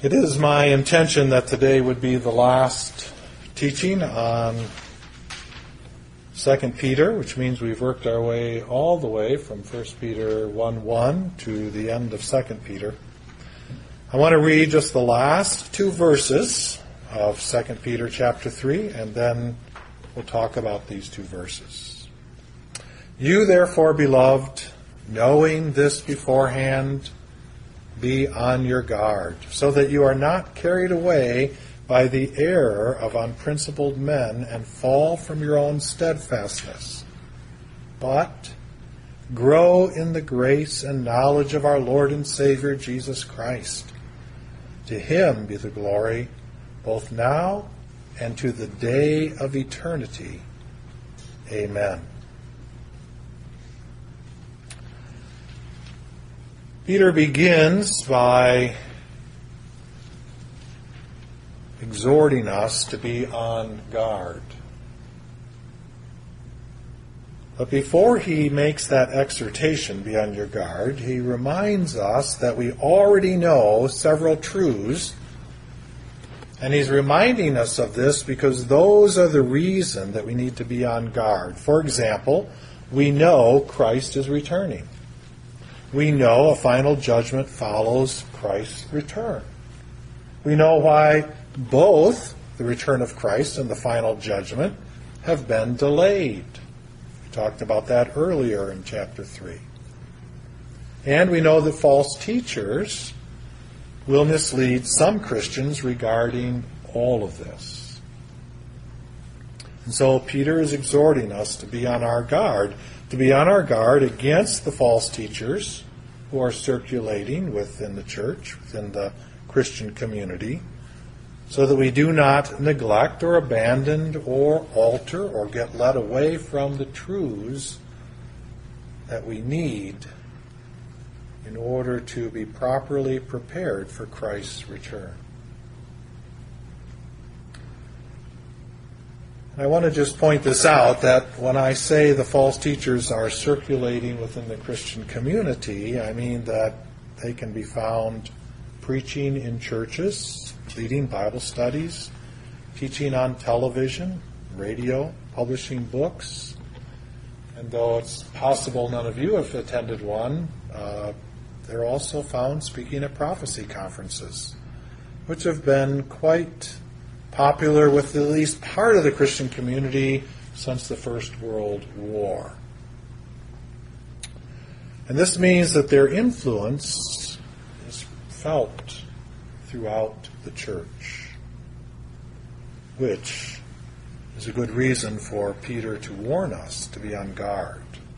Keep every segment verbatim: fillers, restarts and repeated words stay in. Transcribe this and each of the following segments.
It is my intention that today would be the last teaching on Second Peter, which means we've worked our way all the way from First Peter one one to the end of Second Peter. I want to read just the last two verses of Second Peter chapter three, and then we'll talk about these two verses. You therefore, beloved, knowing this beforehand, be on your guard, so that you are not carried away by the error of unprincipled men and fall from your own steadfastness, but grow in the grace and knowledge of our Lord and Savior Jesus Christ. To him be the glory, both now and to the day of eternity. Amen. Peter begins by exhorting us to be on guard. But before he makes that exhortation, be on your guard, he reminds us that we already know several truths, and he's reminding us of this because those are the reason that we need to be on guard. For example, we know Christ is returning. We know a final judgment follows Christ's return. We know why both the return of Christ and the final judgment have been delayed. We talked about that earlier in chapter three. And we know that false teachers will mislead some Christians regarding all of this. And so Peter is exhorting us to be on our guard, to be on our guard against the false teachers who are circulating within the church, within the Christian community, so that we do not neglect or abandon or alter or get led away from the truths that we need in order to be properly prepared for Christ's return. I want to just point this out, that when I say the false teachers are circulating within the Christian community, I mean that they can be found preaching in churches, leading Bible studies, teaching on television, radio, publishing books. And though it's possible none of you have attended one, uh, they're also found speaking at prophecy conferences, which have been quite popular with at least part of the Christian community since the First World War. And this means that their influence is felt throughout the church, which is a good reason for Peter to warn us to be on guard.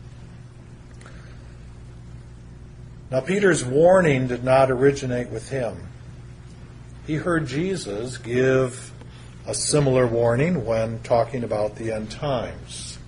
Now, Peter's warning did not originate with him. He heard Jesus give a similar warning when talking about the end times.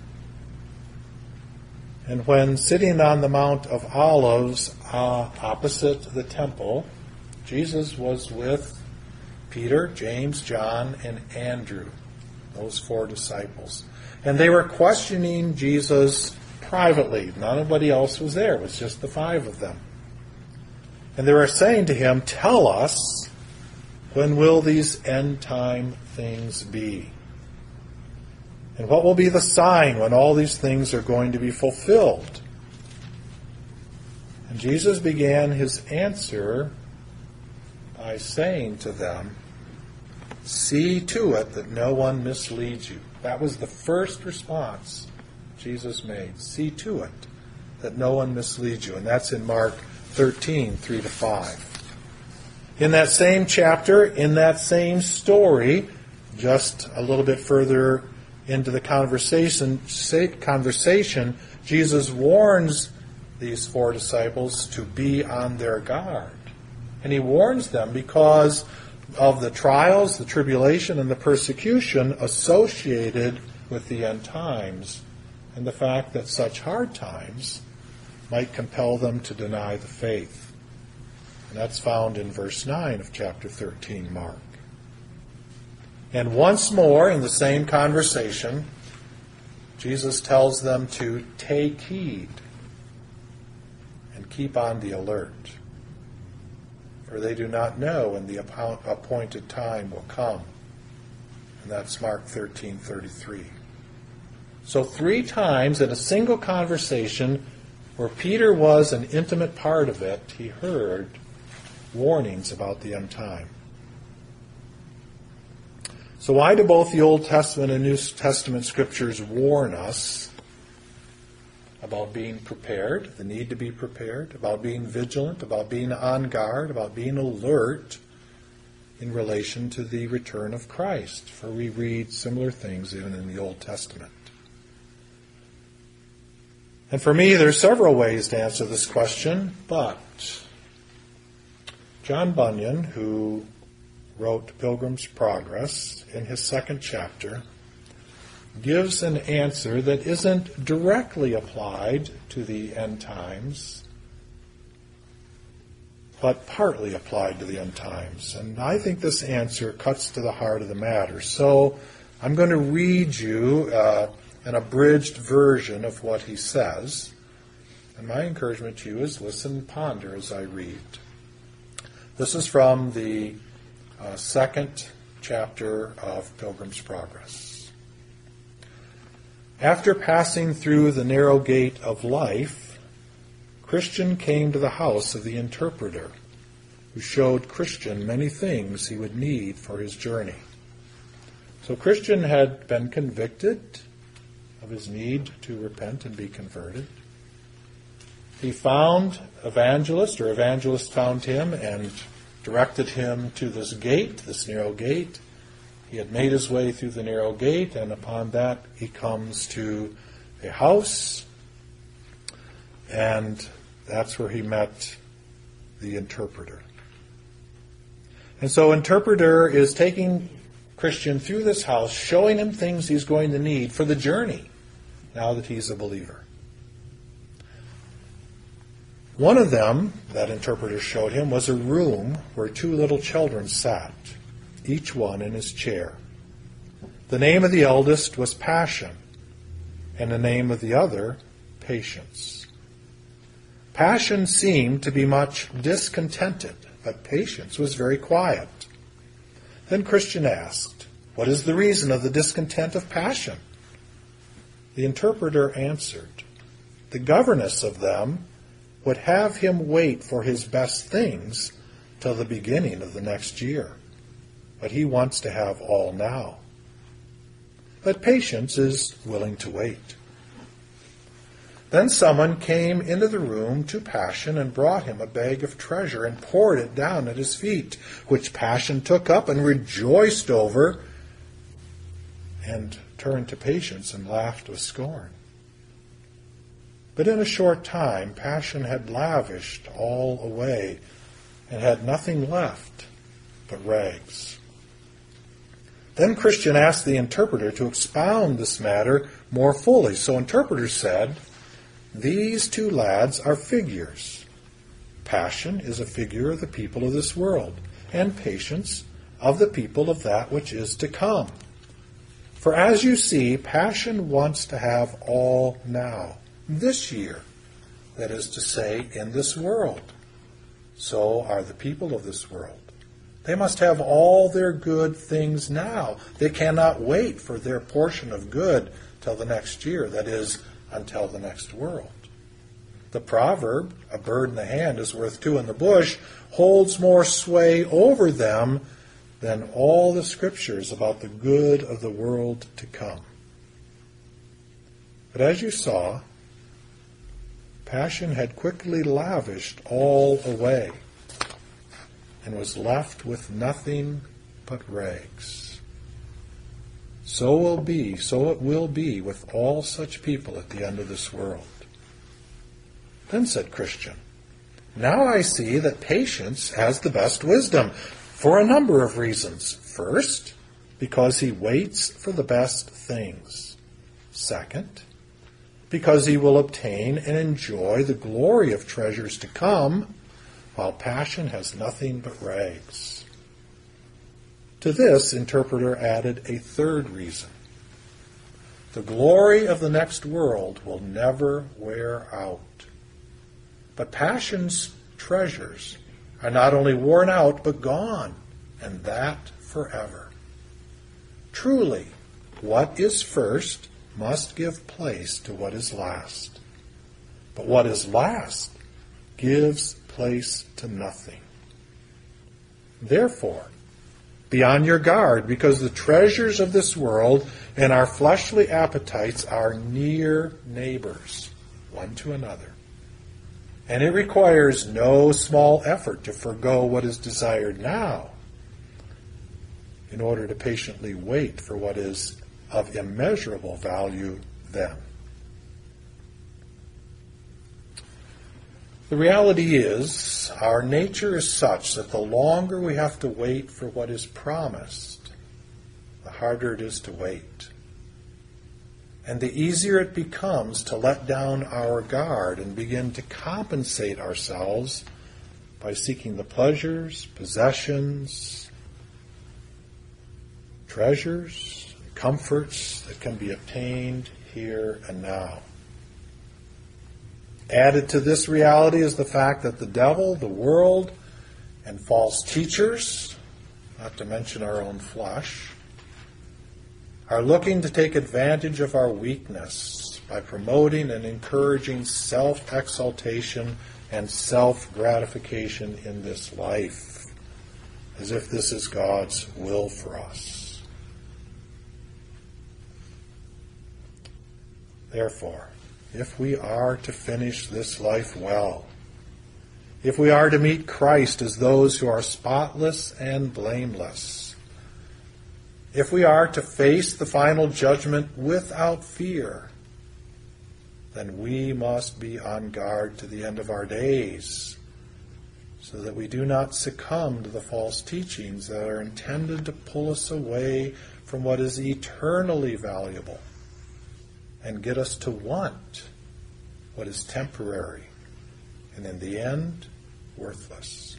And when sitting on the Mount of Olives uh, opposite the temple, Jesus was with Peter, James, John, and Andrew, those four disciples. And they were questioning Jesus privately. Nobody else was there. It was just the five of them. And they were saying to him, "Tell us, when will these end time things be? And what will be the sign when all these things are going to be fulfilled?" And Jesus began his answer by saying to them, "See to it that no one misleads you." That was the first response Jesus made. See to it that no one misleads you. And that's in Mark thirteen, three to five. In that same chapter, in that same story, just a little bit further into the conversation, conversation, Jesus warns these four disciples to be on their guard. And he warns them because of the trials, the tribulation, and the persecution associated with the end times, and the fact that such hard times might compel them to deny the faith. And that's found in verse nine of chapter thirteen, Mark. And once more, in the same conversation, Jesus tells them to take heed and keep on the alert. for they do not know when the appointed time will come. And that's Mark thirteen thirty-three. So three times in a single conversation where Peter was an intimate part of it, he heard warnings about the end time. So why do both the Old Testament and New Testament scriptures warn us about being prepared, the need to be prepared, about being vigilant, about being on guard, about being alert in relation to the return of Christ? For we read similar things even in the Old Testament. And for me, there are several ways to answer this question, but John Bunyan, who wrote Pilgrim's Progress, in his second chapter, gives an answer that isn't directly applied to the end times, but partly applied to the end times. And I think this answer cuts to the heart of the matter. So I'm going to read you uh, an abridged version of what he says. And my encouragement to you is listen and ponder as I read. This is from the uh, second chapter of Pilgrim's Progress. After passing through the narrow gate of life, Christian came to the house of the interpreter, who showed Christian many things he would need for his journey. So Christian had been convicted of his need to repent and be converted. He found Evangelist, or Evangelist found him and directed him to this gate, this narrow gate. He had made his way through the narrow gate, and upon that he comes to a house, and that's where he met the interpreter. And so interpreter is taking Christian through this house, showing him things he's going to need for the journey now that he's a believer. One of them, that interpreter showed him, was a room where two little children sat, each one in his chair. The name of the eldest was Passion, and the name of the other, Patience. Passion seemed to be much discontented, but Patience was very quiet. Then Christian asked, "What is the reason of the discontent of Passion?" The interpreter answered, "The governess of them would have him wait for his best things till the beginning of the next year. But he wants to have all now. But Patience is willing to wait." Then someone came into the room to Passion and brought him a bag of treasure and poured it down at his feet, which Passion took up and rejoiced over, and turned to Patience and laughed with scorn. But in a short time, Passion had lavished all away and had nothing left but rags. Then Christian asked the interpreter to expound this matter more fully. So interpreter said, "These two lads are figures. Passion is a figure of the people of this world, and Patience of the people of that which is to come. For as you see, Passion wants to have all now, this year, that is to say, in this world. So are the people of this world. They must have all their good things now. They cannot wait for their portion of good till the next year, that is, until the next world. The proverb, a bird in the hand is worth two in the bush, holds more sway over them than all the scriptures about the good of the world to come. But as you saw, Passion had quickly lavished all away and was left with nothing but rags. So will be, so it will be with all such people at the end of this world." Then said Christian, "Now I see that Patience has the best wisdom, for a number of reasons. First, because he waits for the best things. Second, because he will obtain and enjoy the glory of treasures to come, while Passion has nothing but rags." To this, interpreter added a third reason. The glory of the next world will never wear out. But Passion's treasures are not only worn out, but gone, and that forever. Truly, what is first must give place to what is last. But what is last gives place to nothing. Therefore, be on your guard, because the treasures of this world and our fleshly appetites are near neighbors, one to another. And it requires no small effort to forego what is desired now in order to patiently wait for what is of immeasurable value then. The reality is, our nature is such that the longer we have to wait for what is promised, the harder it is to wait. And the easier it becomes to let down our guard and begin to compensate ourselves by seeking the pleasures, possessions, treasures, comforts that can be obtained here and now. Added to this reality is the fact that the devil, the world, and false teachers, not to mention our own flesh, are looking to take advantage of our weakness by promoting and encouraging self-exaltation and self-gratification in this life, as if this is God's will for us. Therefore, if we are to finish this life well, if we are to meet Christ as those who are spotless and blameless, if we are to face the final judgment without fear, then we must be on guard to the end of our days, so that we do not succumb to the false teachings that are intended to pull us away from what is eternally valuable and get us to want what is temporary and in the end worthless.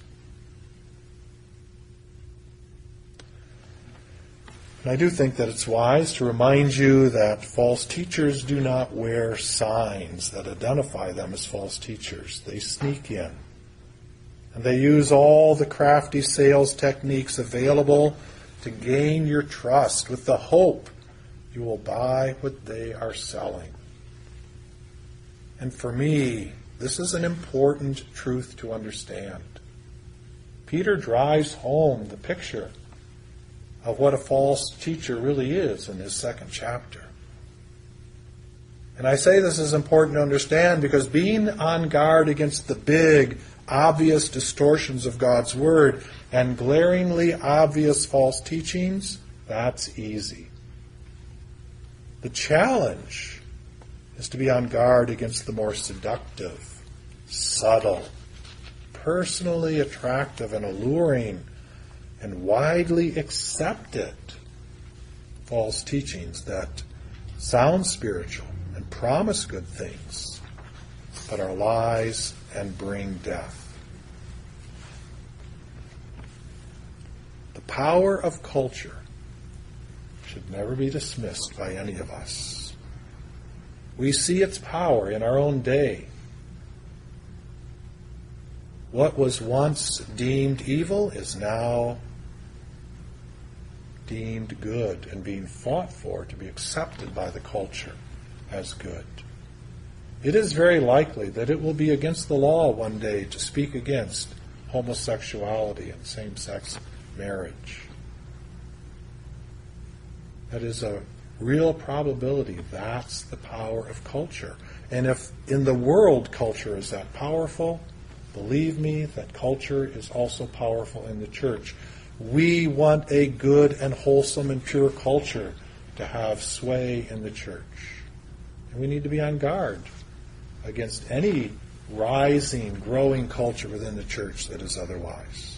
And I do think that it's wise to remind you that false teachers do not wear signs that identify them as false teachers. They sneak in, and they use all the crafty sales techniques available to gain your trust with the hope you will buy what they are selling. And for me, this is an important truth to understand. Peter drives home the picture of what a false teacher really is in his second chapter. And I say this is important to understand because being on guard against the big, obvious distortions of God's Word and glaringly obvious false teachings, that's easy. The challenge is to be on guard against the more seductive, subtle, personally attractive and alluring, and widely accepted false teachings that sound spiritual and promise good things, but are lies and bring death. The power of culture should never be dismissed by any of us. We see its power in our own day. What was once deemed evil is now deemed good and being fought for to be accepted by the culture as good. It is very likely that it will be against the law one day to speak against homosexuality and same-sex marriage. That is a real probability. That's the power of culture. And if in the world culture is that powerful, believe me that culture is also powerful in the church. We want a good and wholesome and pure culture to have sway in the church. And we need to be on guard against any rising, growing culture within the church that is otherwise.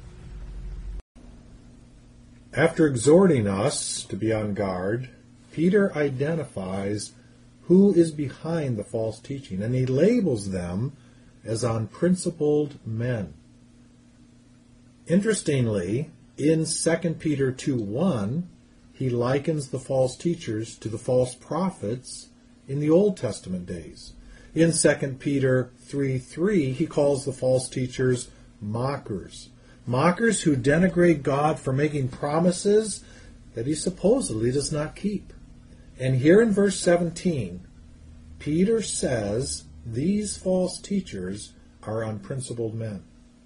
After exhorting us to be on guard, Peter identifies who is behind the false teaching, and he labels them as unprincipled men. Interestingly, in Second Peter two one, he likens the false teachers to the false prophets in the Old Testament days. In Second Peter three three, he calls the false teachers mockers. Mockers who denigrate God for making promises that he supposedly does not keep. And here in verse seventeen, Peter says these false teachers are unprincipled men.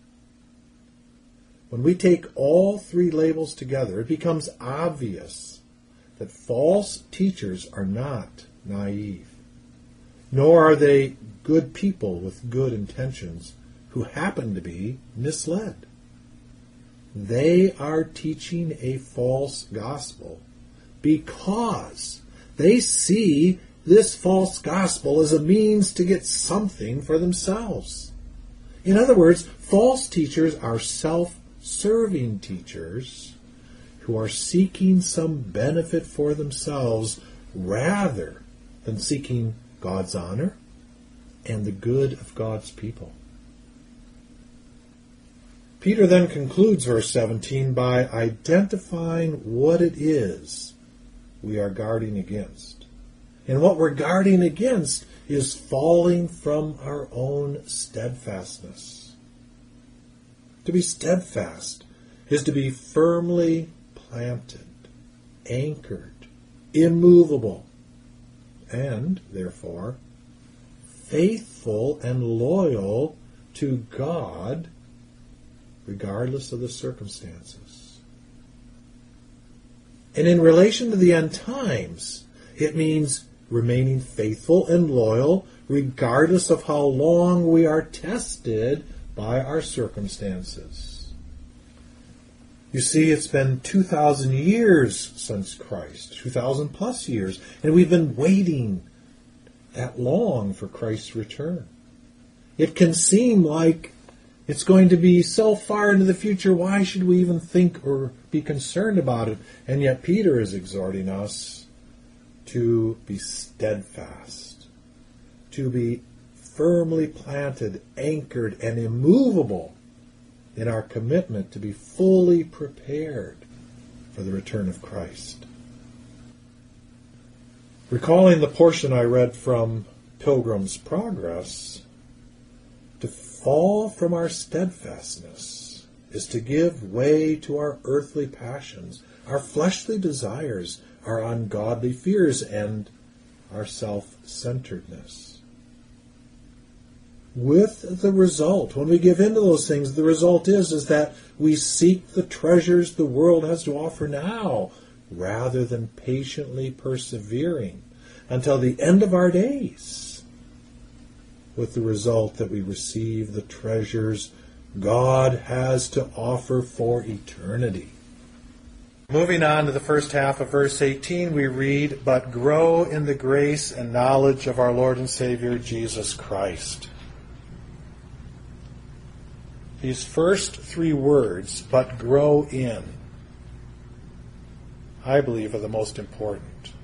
When we take all three labels together, it becomes obvious that false teachers are not naive, nor are they good people with good intentions who happen to be misled. They are teaching a false gospel because they see this false gospel as a means to get something for themselves. In other words, false teachers are self-serving teachers who are seeking some benefit for themselves rather than seeking God's honor and the good of God's people. Peter then concludes verse seventeen by identifying what it is we are guarding against. And what we're guarding against is falling from our own steadfastness. To be steadfast is to be firmly planted, anchored, immovable, and, therefore, faithful and loyal to God regardless of the circumstances. And in relation to the end times, it means remaining faithful and loyal regardless of how long we are tested by our circumstances. You see, it's been two thousand years since Christ, two thousand plus years, and we've been waiting that long for Christ's return. It can seem like it's going to be so far into the future, why should we even think or be concerned about it? And yet Peter is exhorting us to be steadfast, to be firmly planted, anchored, and immovable in our commitment to be fully prepared for the return of Christ. Recalling the portion I read from Pilgrim's Progress, to fall from our steadfastness is to give way to our earthly passions, our fleshly desires, our ungodly fears, and our self-centeredness. With the result, when we give in to those things, the result is, is that we seek the treasures the world has to offer now, rather than patiently persevering until the end of our days, with the result that we receive the treasures God has to offer for eternity. Moving on to the first half of verse eighteen, we read, "But grow in the grace and knowledge of our Lord and Savior Jesus Christ." These first three words, "but grow in," I believe are the most important.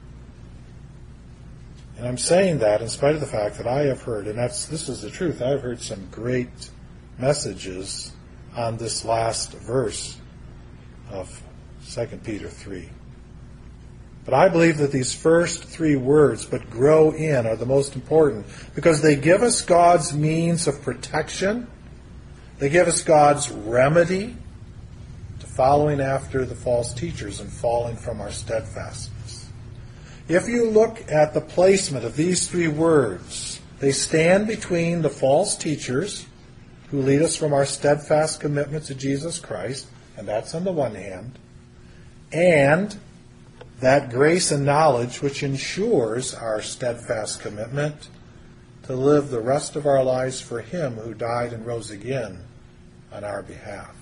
And I'm saying that in spite of the fact that I have heard, and that's this is the truth, I've heard some great messages on this last verse of Second Peter three. But I believe that these first three words, "but grow in," are the most important because they give us God's means of protection. They give us God's remedy to following after the false teachers and falling from our steadfastness. If you look at the placement of these three words, they stand between the false teachers who lead us from our steadfast commitment to Jesus Christ, and that's on the one hand, and that grace and knowledge which ensures our steadfast commitment to live the rest of our lives for Him who died and rose again on our behalf.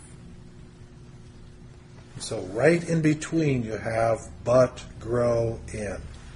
So right in between you have "but grow in."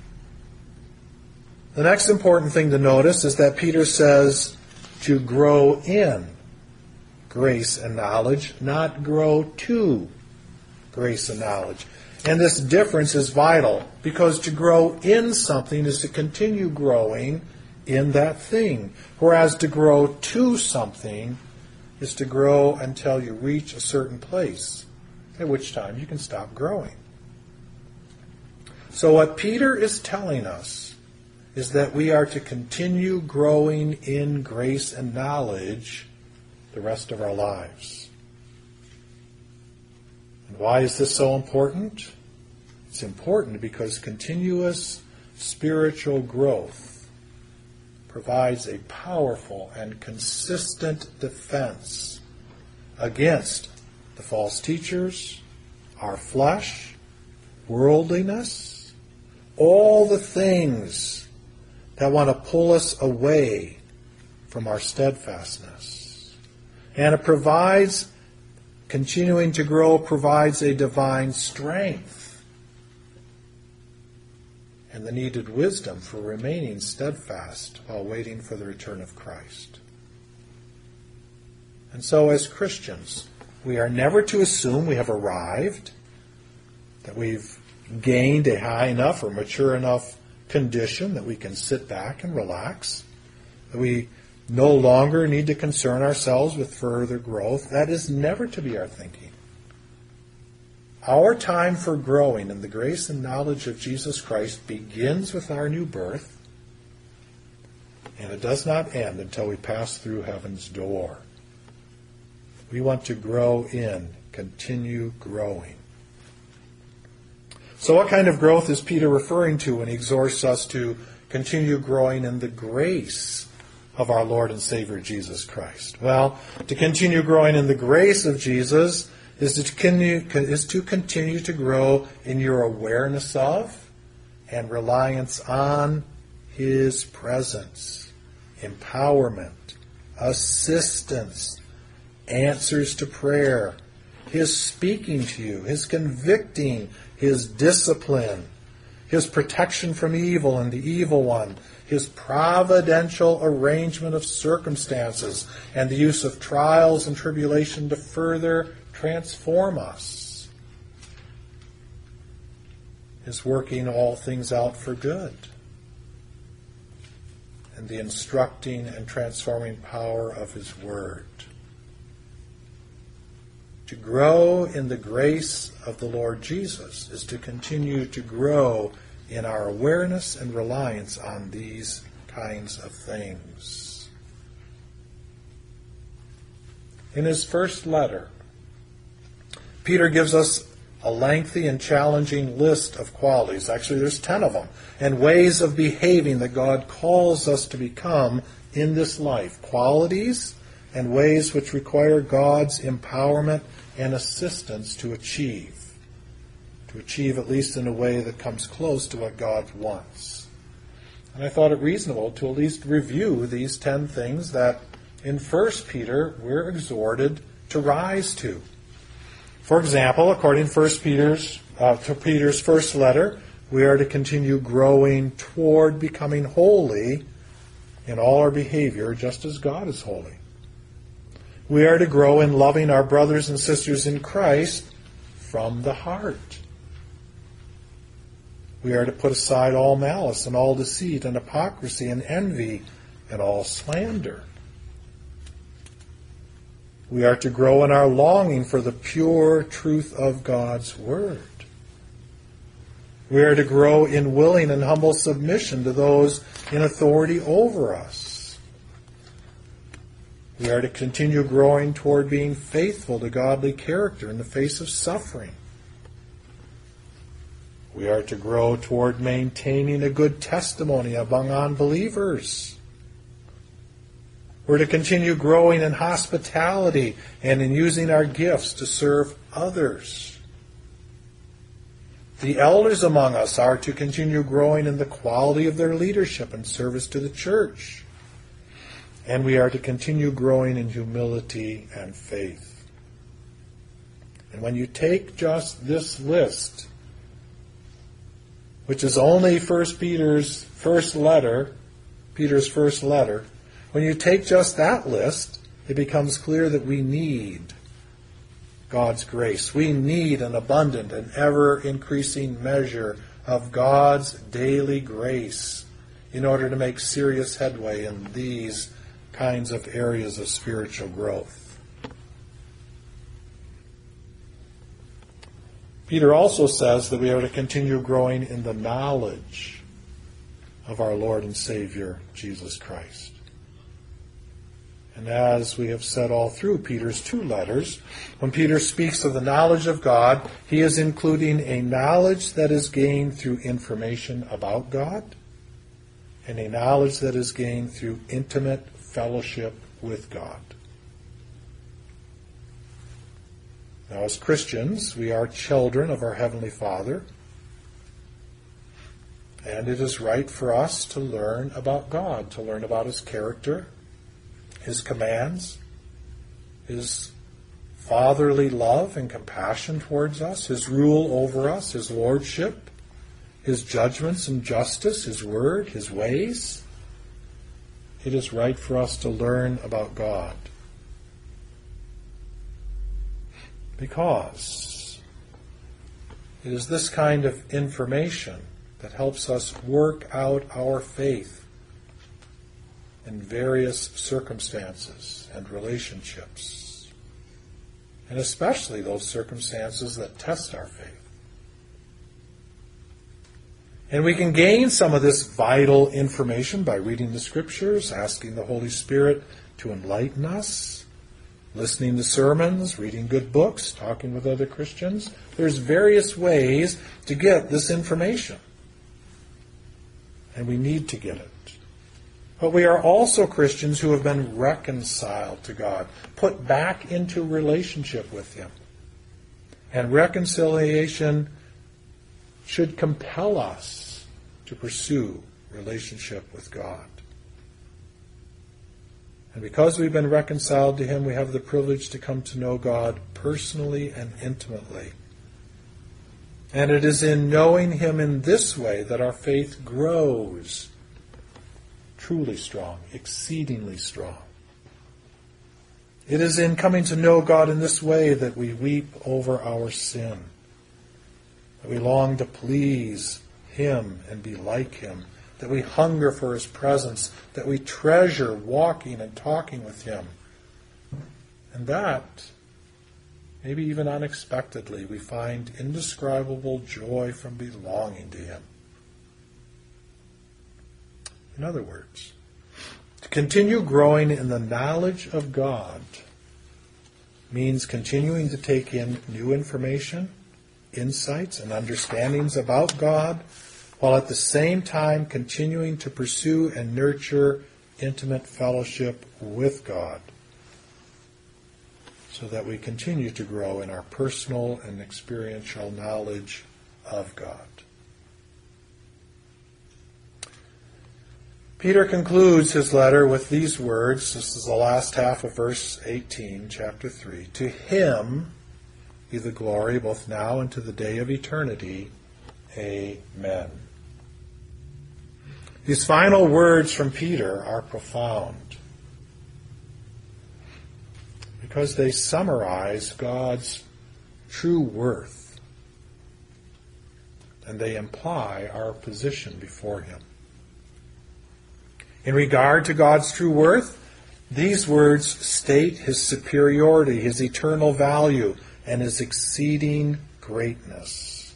The next important thing to notice is that Peter says to grow in grace and knowledge, not grow to grace and knowledge. And this difference is vital because to grow in something is to continue growing in that thing, whereas to grow to something is to grow until you reach a certain place, at which time you can stop growing. So what Peter is telling us is that we are to continue growing in grace and knowledge the rest of our lives. And why is this so important? It's important because continuous spiritual growth provides a powerful and consistent defense against the false teachers, our flesh, worldliness, all the things that want to pull us away from our steadfastness. And it provides, continuing to grow, provides a divine strength and the needed wisdom for remaining steadfast while waiting for the return of Christ. And so as Christians, we are never to assume we have arrived, that we've gained a high enough or mature enough condition that we can sit back and relax, that we no longer need to concern ourselves with further growth. That is never to be our thinking. Our time for growing in the grace and knowledge of Jesus Christ begins with our new birth, and it does not end until we pass through heaven's door. We want to grow in, continue growing. So what kind of growth is Peter referring to when he exhorts us to continue growing in the grace of our Lord and Savior Jesus Christ? Well, to continue growing in the grace of Jesus is to continue, is to continue to grow in your awareness of and reliance on His presence, empowerment, assistance, answers to prayer, His speaking to you, His convicting, His discipline, His protection from evil and the evil one, His providential arrangement of circumstances, and the use of trials and tribulation to further transform us. His working all things out for good, and the instructing and transforming power of His Word. To grow in the grace of the Lord Jesus is to continue to grow in our awareness and reliance on these kinds of things. In his first letter, Peter gives us a lengthy and challenging list of qualities. Actually, there's ten of them, and ways of behaving that God calls us to become in this life. Qualities and ways which require God's empowerment and assistance to achieve. To achieve at least in a way that comes close to what God wants. And I thought it reasonable to at least review these ten things that in First Peter we're exhorted to rise to. For example, according to First Peter's, uh, to Peter's first letter, we are to continue growing toward becoming holy in all our behavior, just as God is holy. We are to grow in loving our brothers and sisters in Christ from the heart. We are to put aside all malice and all deceit and hypocrisy and envy and all slander. We are to grow in our longing for the pure truth of God's Word. We are to grow in willing and humble submission to those in authority over us. We are to continue growing toward being faithful to godly character in the face of suffering. We are to grow toward maintaining a good testimony among unbelievers. We're to continue growing in hospitality and in using our gifts to serve others. The elders among us are to continue growing in the quality of their leadership and service to the church. And we are to continue growing in humility and faith. And when you take just this list, which is only First Peter's first letter, Peter's first letter, when you take just that list, it becomes clear that we need God's grace. We need an abundant and ever-increasing measure of God's daily grace in order to make serious headway in these kinds of areas of spiritual growth. Peter also says that we are to continue growing in the knowledge of our Lord and Savior, Jesus Christ. And as we have said all through Peter's two letters, when Peter speaks of the knowledge of God, he is including a knowledge that is gained through information about God and a knowledge that is gained through intimate fellowship with God. Now, as Christians, we are children of our Heavenly Father, and it is right for us to learn about God, to learn about His character, His commands, His fatherly love and compassion towards us, His rule over us, His lordship, His judgments and justice, His word, His ways. It is right for us to learn about God. Because it is this kind of information that helps us work out our faith in various circumstances and relationships, and especially those circumstances that test our faith. And we can gain some of this vital information by reading the Scriptures, asking the Holy Spirit to enlighten us, listening to sermons, reading good books, talking with other Christians. There's various ways to get this information. And we need to get it. But we are also Christians who have been reconciled to God, put back into relationship with Him. And reconciliation should compel us to pursue relationship with God. And because we've been reconciled to Him, we have the privilege to come to know God personally and intimately. And it is in knowing Him in this way that our faith grows truly strong, exceedingly strong. It is in coming to know God in this way that we weep over our sin, that we long to please Him and be like Him, that we hunger for His presence, that we treasure walking and talking with Him. And that, maybe even unexpectedly, we find indescribable joy from belonging to Him. In other words, to continue growing in the knowledge of God means continuing to take in new information, insights, and understandings about God, while at the same time continuing to pursue and nurture intimate fellowship with God, so that we continue to grow in our personal and experiential knowledge of God. Peter concludes his letter with these words. This is the last half of verse eighteen, chapter three. To Him be the glory both now and to the day of eternity. Amen. These final words from Peter are profound because they summarize God's true worth, and they imply our position before Him. In regard to God's true worth, these words state His superiority, His eternal value, and His exceeding greatness.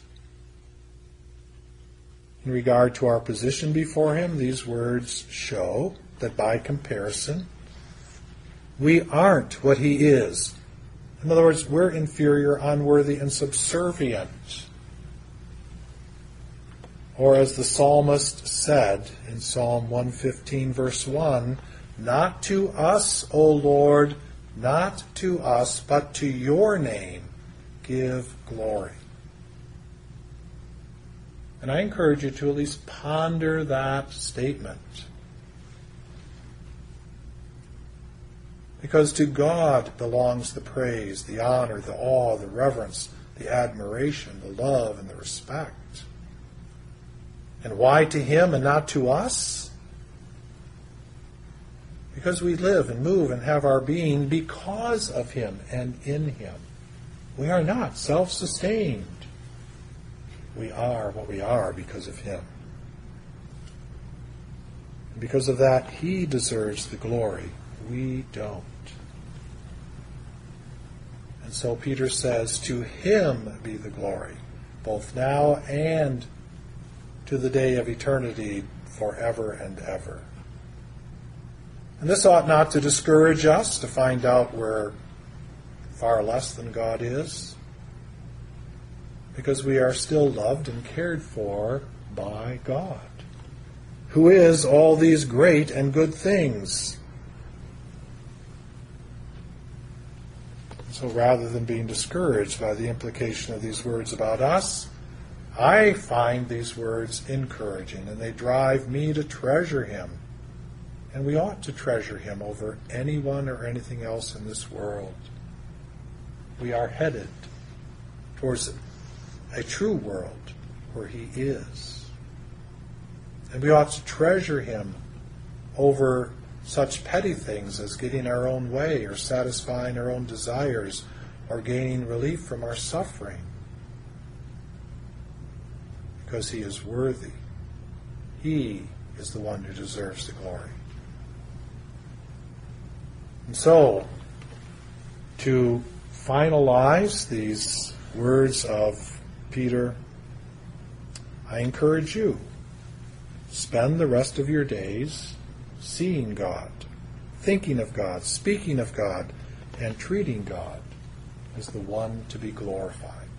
In regard to our position before Him, these words show that by comparison, we aren't what He is. In other words, we're inferior, unworthy, and subservient. Or as the psalmist said in Psalm one fifteen, verse one, not to us, O Lord, not to us, but to your name give glory. And I encourage you to at least ponder that statement. Because to God belongs the praise, the honor, the awe, the reverence, the admiration, the love, and the respect. And why to Him and not to us? Because we live and move and have our being because of Him and in Him. We are not self-sustained. We are what we are because of Him. And because of that, He deserves the glory. We don't. And so Peter says, to Him be the glory, both now and to the day of eternity, forever and ever. And this ought not to discourage us to find out we're far less than God is, because we are still loved and cared for by God, who is all these great and good things. So rather than being discouraged by the implication of these words about us, I find these words encouraging, and they drive me to treasure him. And we ought to treasure him over anyone or anything else in this world. We are headed towards a true world where he is. And we ought to treasure him over such petty things as getting our own way or satisfying our own desires or gaining relief from our suffering. Because he is worthy. He is the one who deserves the glory. And so, to finalize these words of Peter, I encourage you, spend the rest of your days seeing God, thinking of God, speaking of God, and treating God as the one to be glorified.